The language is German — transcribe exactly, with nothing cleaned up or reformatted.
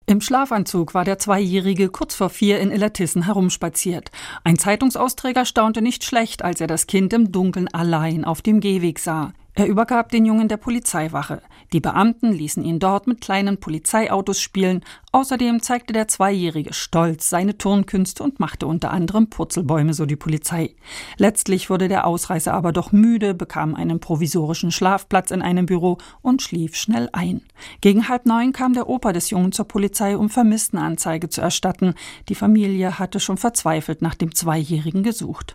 Im Schlafanzug war der Zweijährige kurz vor vier in Illertissen herumspaziert. Ein Zeitungsausträger staunte nicht schlecht, als er das Kind im Dunkeln allein auf dem Gehweg sah. Er übergab den Jungen der Polizeiwache. Die Beamten ließen ihn dort mit kleinen Polizeiautos spielen. Außerdem zeigte der Zweijährige stolz seine Turnkünste und machte unter anderem Purzelbäume, so die Polizei. Letztlich wurde der Ausreißer aber doch müde, bekam einen provisorischen Schlafplatz in einem Büro und schlief schnell ein. Gegen halb neun kam der Opa des Jungen zur Polizei, um Vermisstenanzeige zu erstatten. Die Familie hatte schon verzweifelt nach dem Zweijährigen gesucht.